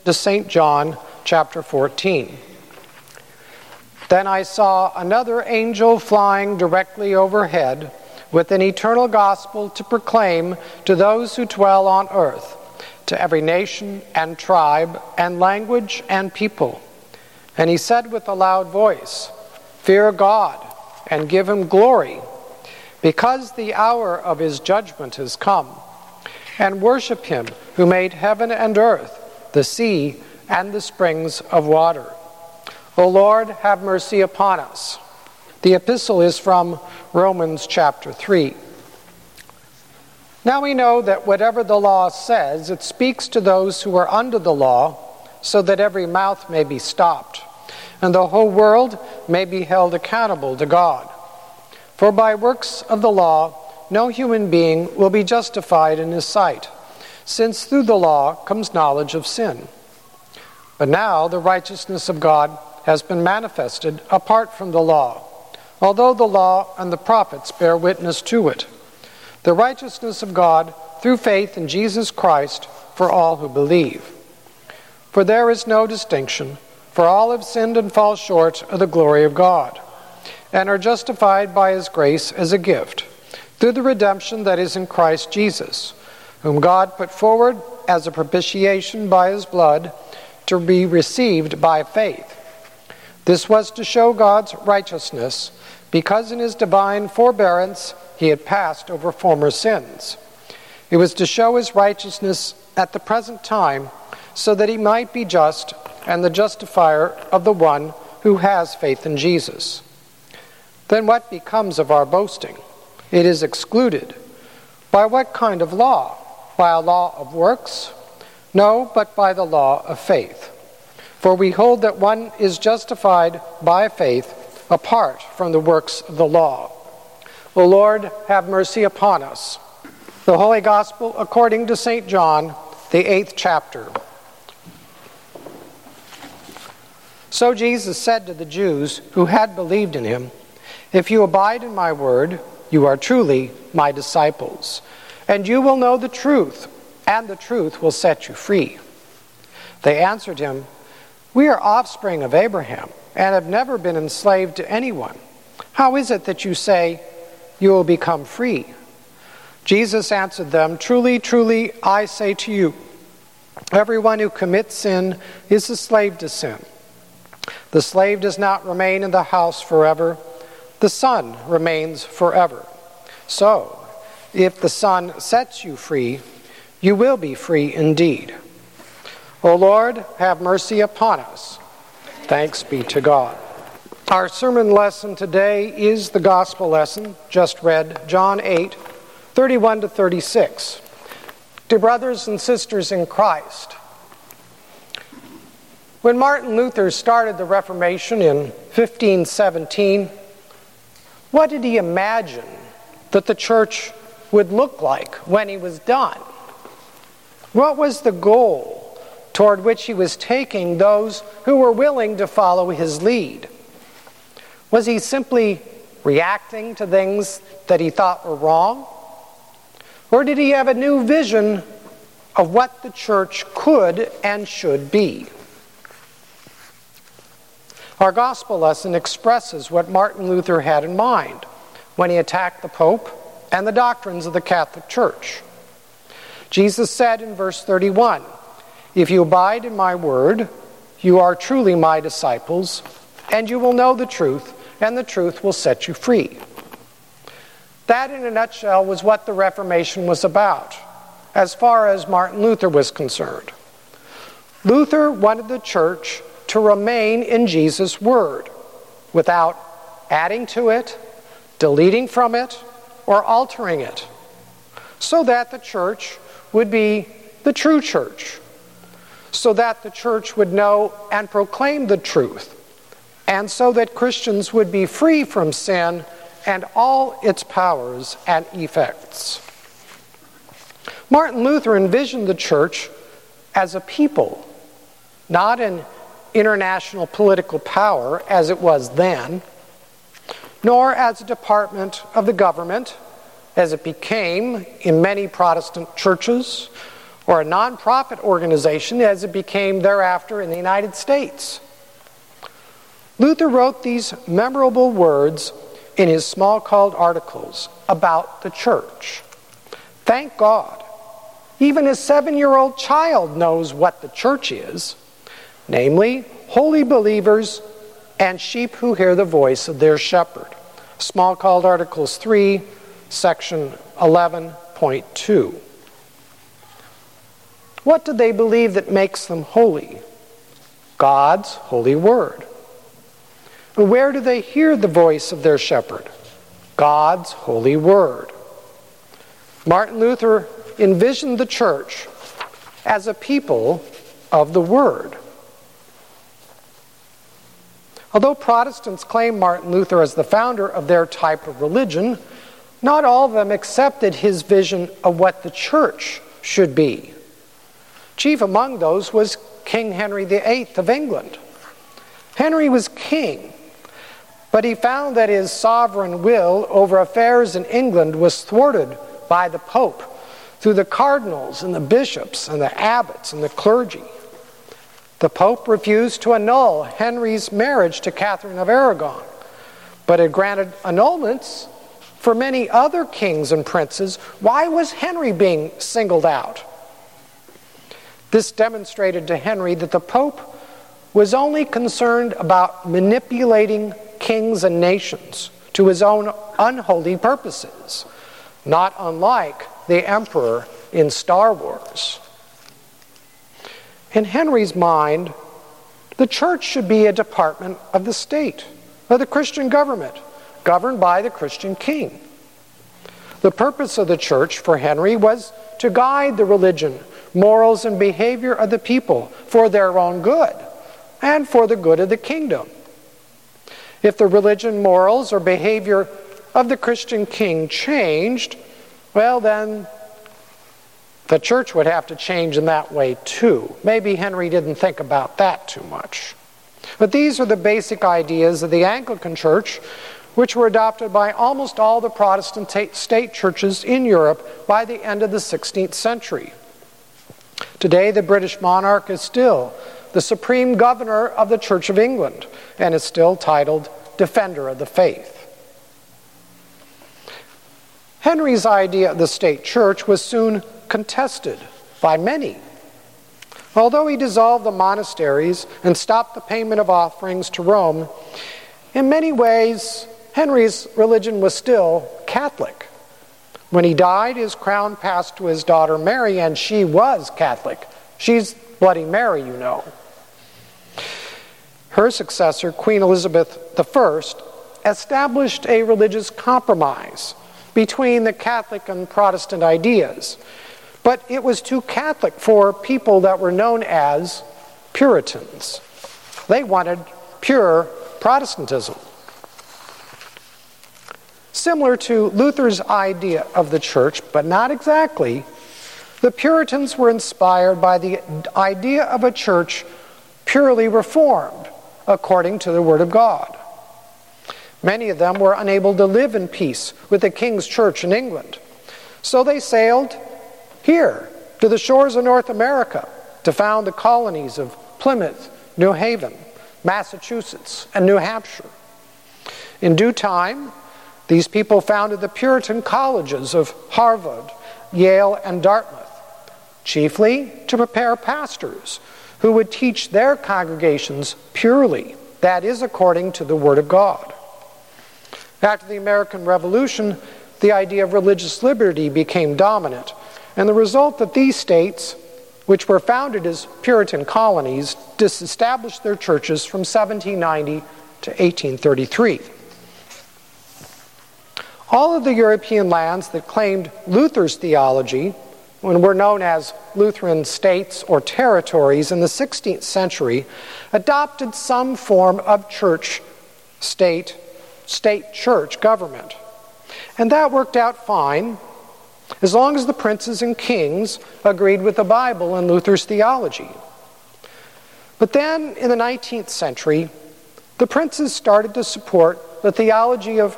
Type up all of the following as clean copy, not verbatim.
to St. John chapter 14. Then I saw another angel flying directly overhead with an eternal gospel to proclaim to those who dwell on earth, to every nation and tribe and language and people. And he said with a loud voice, "Fear God and give him glory, because the hour of his judgment has come. And worship him who made heaven and earth, the sea, and the springs of water." O Lord, have mercy upon us. The epistle is from Romans chapter 3. Now we know that whatever the law says, it speaks to those who are under the law, so that every mouth may be stopped, and the whole world may be held accountable to God. For by works of the law, no human being will be justified in his sight, since through the law comes knowledge of sin. But now the righteousness of God has been manifested apart from the law, although the law and the prophets bear witness to it. The righteousness of God through faith in Jesus Christ for all who believe. For there is no distinction, for all have sinned and fall short of the glory of God, and are justified by his grace as a gift, through the redemption that is in Christ Jesus, whom God put forward as a propitiation by his blood to be received by faith. This was to show God's righteousness, because in his divine forbearance he had passed over former sins. It was to show his righteousness at the present time, so that he might be just and the justifier of the one who has faith in Jesus. Then what becomes of our boasting? It is excluded. By what kind of law? By a law of works? No, but by the law of faith. For we hold that one is justified by faith apart from the works of the law. O Lord, have mercy upon us. The Holy Gospel according to St. John, the 8th chapter. So Jesus said to the Jews who had believed in him, "If you abide in my word, you are truly my disciples, and you will know the truth, and the truth will set you free." They answered him, "We are offspring of Abraham, and have never been enslaved to anyone. How is it that you say, 'You will become free'?" Jesus answered them, "Truly, truly, I say to you, everyone who commits sin is a slave to sin. The slave does not remain in the house forever. The Son remains forever. So, if the Son sets you free, you will be free indeed. O Lord, have mercy upon us. Thanks be to God. Our sermon lesson today is the gospel lesson just read, John 8, 31 to 36. Dear brothers and sisters in Christ, when Martin Luther started the Reformation in 1517, what did he imagine that the church would look like when he was done? What was the goal toward which he was taking those who were willing to follow his lead? Was he simply reacting to things that he thought were wrong? Or did he have a new vision of what the church could and should be? Our gospel lesson expresses what Martin Luther had in mind when he attacked the Pope and the doctrines of the Catholic Church. Jesus said in verse 31, "If you abide in my word, you are truly my disciples, and you will know the truth, and the truth will set you free." That, in a nutshell, was what the Reformation was about, as far as Martin Luther was concerned. Luther wanted the church to remain in Jesus' word, without adding to it, deleting from it, or altering it, so that the church would be the true church, so that the church would know and proclaim the truth, and so that Christians would be free from sin and all its powers and effects. Martin Luther envisioned the church as a people, not an international political power as it was then, nor as a department of the government as it became in many Protestant churches, or a nonprofit organization as it became thereafter in the United States. Luther wrote these memorable words in his Smalcald articles about the church. Thank God, even a 7-year-old child knows what the church is, namely, holy believers and sheep who hear the voice of their shepherd. Smalcald Articles 3, section 11.2. What do they believe that makes them holy? God's holy word. And where do they hear the voice of their shepherd? God's holy word. Martin Luther envisioned the church as a people of the word. Although Protestants claim Martin Luther as the founder of their type of religion, not all of them accepted his vision of what the church should be. Chief among those was King Henry VIII of England. Henry was king, but he found that his sovereign will over affairs in England was thwarted by the Pope through the cardinals and the bishops and the abbots and the clergy. The Pope refused to annul Henry's marriage to Catherine of Aragon, but had granted annulments for many other kings and princes. Why was Henry being singled out? This demonstrated to Henry that the Pope was only concerned about manipulating kings and nations to his own unholy purposes, not unlike the Emperor in Star Wars. In Henry's mind, the church should be a department of the state, of the Christian government, governed by the Christian king. The purpose of the church for Henry was to guide the religion, morals, and behavior of the people for their own good and for the good of the kingdom. If the religion, morals, or behavior of the Christian king changed, well then the church would have to change in that way too. Maybe Henry didn't think about that too much. But these are the basic ideas of the Anglican Church, which were adopted by almost all the Protestant state churches in Europe by the end of the 16th century. Today, the British monarch is still the supreme governor of the Church of England and is still titled Defender of the Faith. Henry's idea of the state church was soon contested by many. Although he dissolved the monasteries and stopped the payment of offerings to Rome, in many ways, Henry's religion was still Catholic. When he died, his crown passed to his daughter Mary, and she was Catholic. She's Bloody Mary, you know. Her successor, Queen Elizabeth I, established a religious compromise between the Catholic and Protestant ideas. But it was too Catholic for people that were known as Puritans. They wanted pure Protestantism. Similar to Luther's idea of the church, but not exactly, the Puritans were inspired by the idea of a church purely reformed according to the Word of God. Many of them were unable to live in peace with the King's Church in England, so they sailed here to the shores of North America to found the colonies of Plymouth, New Haven, Massachusetts, and New Hampshire. In due time, these people founded the Puritan colleges of Harvard, Yale, and Dartmouth, chiefly to prepare pastors who would teach their congregations purely, that is, according to the Word of God. After the American Revolution, the idea of religious liberty became dominant, and the result that these states, which were founded as Puritan colonies, disestablished their churches from 1790 to 1833. All of the European lands that claimed Luther's theology, when were known as Lutheran states or territories in the 16th century, adopted some form of state-church government. And that worked out fine, as long as the princes and kings agreed with the Bible and Luther's theology. But then, in the 19th century, the princes started to support the theology of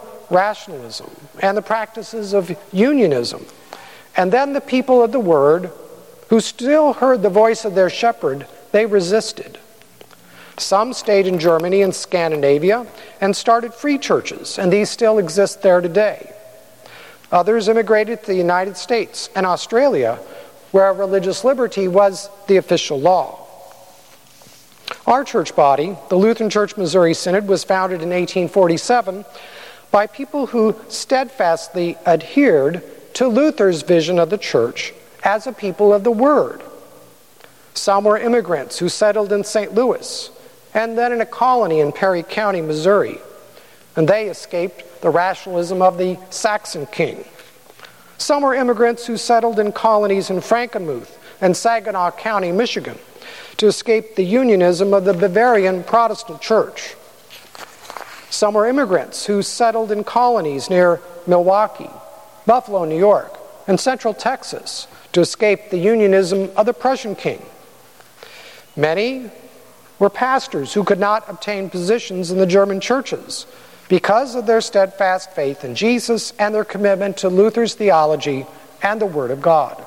rationalism and the practices of unionism. And then the people of the Word who still heard the voice of their shepherd, they resisted. Some stayed in Germany and Scandinavia and started free churches, and these still exist there today. Others immigrated to the United States and Australia, where religious liberty was the official law. Our church body, the Lutheran Church Missouri Synod, was founded in 1847 by people who steadfastly adhered to Luther's vision of the church as a people of the Word. Some were immigrants who settled in St. Louis and then in a colony in Perry County, Missouri, and they escaped the rationalism of the Saxon king. Some were immigrants who settled in colonies in Frankenmuth and Saginaw County, Michigan, to escape the unionism of the Bavarian Protestant Church. Some were immigrants who settled in colonies near Milwaukee, Buffalo, New York, and Central Texas to escape the unionism of the Prussian king. Many were pastors who could not obtain positions in the German churches because of their steadfast faith in Jesus and their commitment to Luther's theology and the Word of God.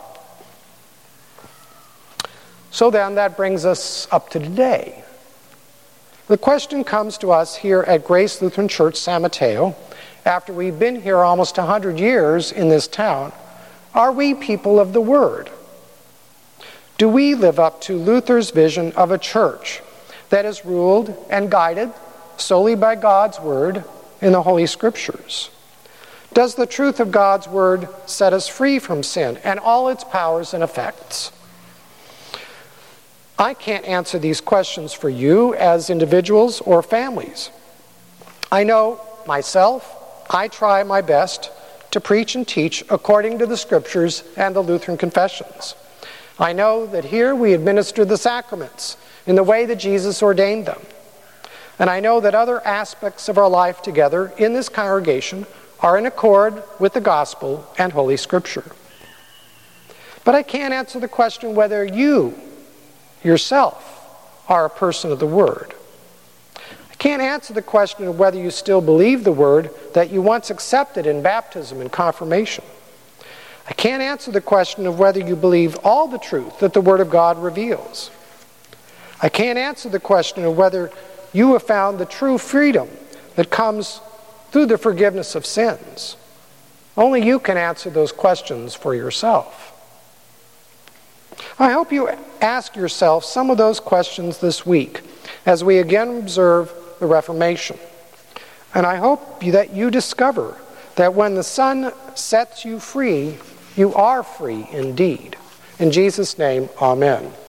So then that brings us up to today. The question comes to us here at Grace Lutheran Church San Mateo, after we've been here almost 100 years in this town, are we people of the Word? Do we live up to Luther's vision of a church that is ruled and guided solely by God's Word in the Holy Scriptures? Does the truth of God's Word set us free from sin and all its powers and effects? I can't answer these questions for you as individuals or families. I know myself, I try my best to preach and teach according to the Scriptures and the Lutheran confessions. I know that here we administer the sacraments in the way that Jesus ordained them. And I know that other aspects of our life together in this congregation are in accord with the Gospel and Holy Scripture. But I can't answer the question whether you yourself are a person of the Word. I can't answer the question of whether you still believe the Word that you once accepted in baptism and confirmation. I can't answer the question of whether you believe all the truth that the Word of God reveals. I can't answer the question of whether you have found the true freedom that comes through the forgiveness of sins. Only you can answer those questions for yourself. I hope you ask yourself some of those questions this week as we again observe the Reformation. And I hope that you discover that when the Son sets you free, you are free indeed. In Jesus' name, amen.